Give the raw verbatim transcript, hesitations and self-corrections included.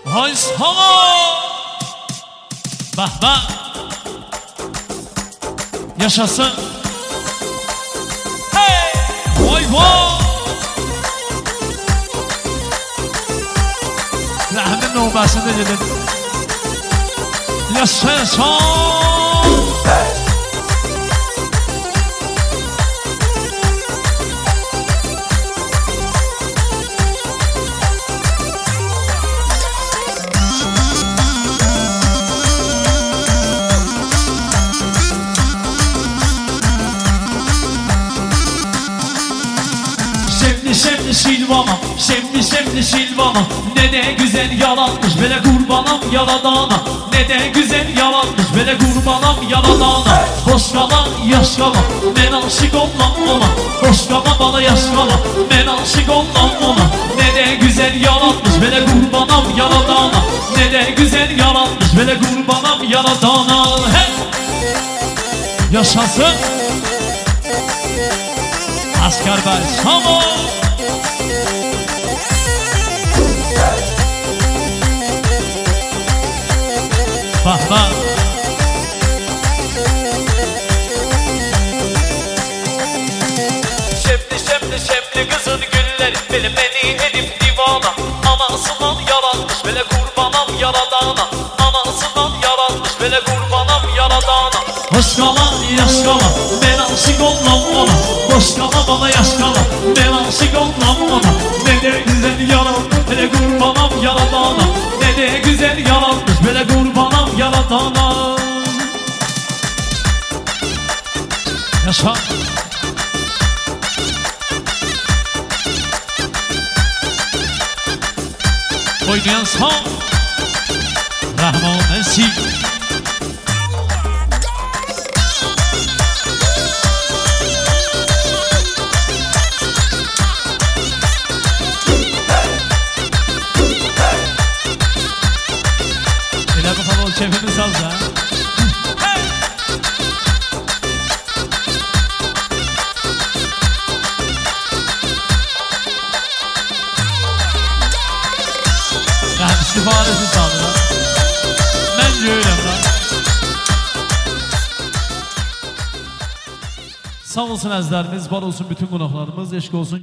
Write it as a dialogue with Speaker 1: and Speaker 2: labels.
Speaker 1: Hay sana. Bah bah. Yaşasın. Hey. Vay vay. Rahmin növbəsində gedim. Yaşasın. Şemli şilvana, şemli şemli şilvana. Ne de güzel yalanmış böyle kurbanam yaradana. Ne de güzel yalanmış böyle kurbanam yaradana. Boş kalan yaş kalan, ben aşık olmam ona. Boş kalan bana yaş kalan, ben aşık olmam ona. Ne de güzel yalanmış böyle kurbanam yaradana. Ne de güzel yalanmış böyle kurbanam yaradana. Hey! Yaşasın Asker Bey, tamam. Bak bak.
Speaker 2: Şemli şemli şemli kızın gülleri, benim beni edip divana. Anasından yaratmış böyle kurbanam yaradana. Anasından yaratmış böyle kurbanam yaradana.
Speaker 1: Hoş kalan yaş kalan, ben aşık olmam ona. Boş kalan bana yaş kalan, ben aşık olmam ona. Ne de güzel yaratmış böyle kurbanam yaradana. Ne de güzel yaratmış böyle kurbanam yaradana. Yaşa. Oynayan sağ Rahman Esik. Ele bakalım o çefini salca. İstifaresi sağlığa. Bence öyle lan. Sağ olsun əzlərimiz, var olsun bütün qonaqlarımız, eşq olsun.